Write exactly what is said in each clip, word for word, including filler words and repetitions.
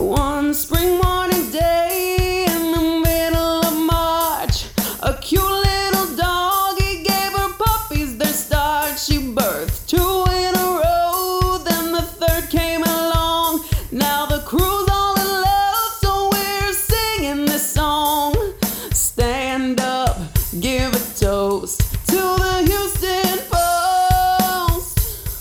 One spring morning day in the middle of March, a cute little doggy gave her puppies their start. She birthed two in a row, then the third came along. Now the crew's all in love, so we're singing this song. Stand up, give a toast to the Houston Post.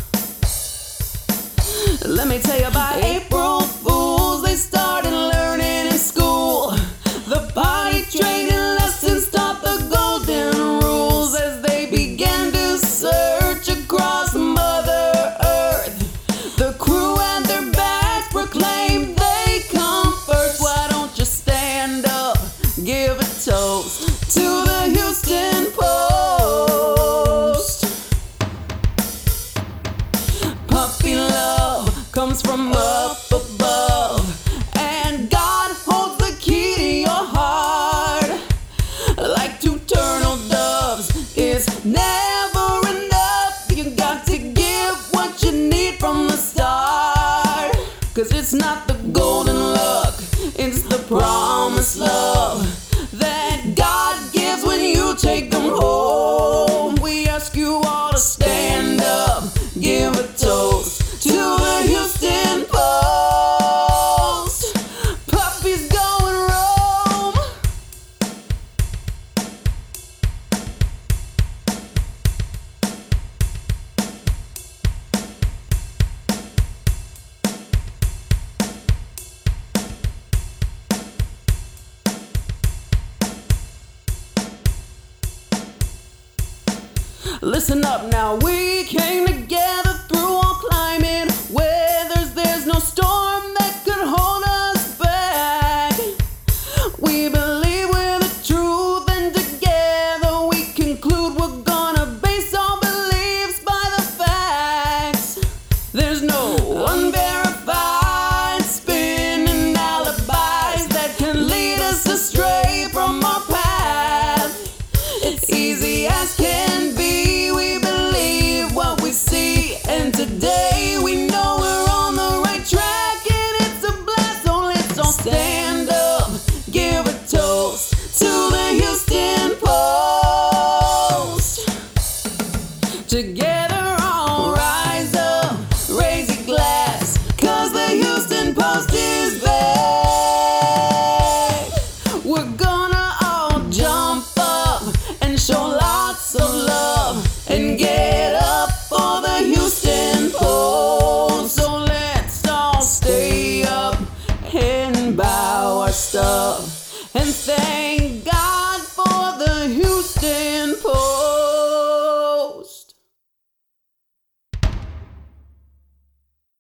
Let me tell you about April Fools. They started learning in school. The potty training lessons taught the golden rules as they began to search across Mother Earth. The crew and their bags proclaimed they come first. Why don't you stand up, give a toast to the Houston Post. Puppy love comes from up above, and God holds the key to your heart. Like two turtle doves, it's never enough. You got to give what you need from the start. Cause it's not the golden luck, it's the promised love that God gives when you take them home. We ask you all to stand up, give a toast to the Houston Post. Puppies going Rome. Listen up now, we came together through all climate weathers. There's no storm that could hold us back. We believe we're the truth, and together we conclude we're gonna base our beliefs by the facts. There's no unverified spinning alibis that can lead us astray from our path. It's easy as can be. And today we know we're on the right track, and it's a blast, so let's all stand up, give a toast to the Houston Post. Together all rise up, raise a glass, cause the Houston Post is back. We're gonna all jump up and show lots of love and get up for the Houston Post. So let's all stay up and bow our stuff and thank